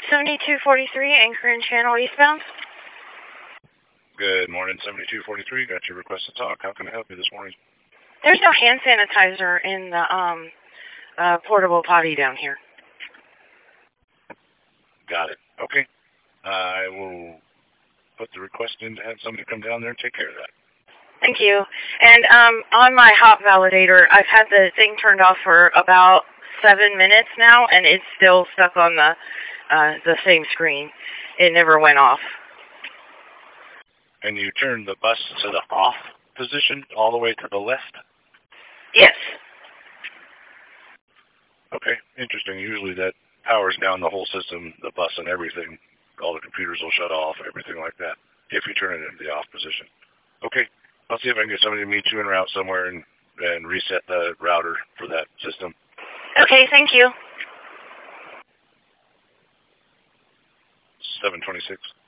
7243 Anchorage Channel eastbound. Good morning, 7243. Got your request to talk. How can I help you this morning? There's no hand sanitizer in the portable potty down here. Got it. Okay. I will put the request in to have somebody come down there and take care of that. Thank you. And on my hop validator, I've had the thing turned off for about 7 minutes now, and it's still stuck on the same screen. It never went off. And you turned the bus to the off position all the way to the left? Yes. Okay, interesting. Usually that powers down the whole system, the bus and everything. All the computers will shut off, everything like that, if you turn it into the off position. Okay, I'll see if I can get somebody to meet you en route somewhere and reset the router for that system. Okay, thank you. 726.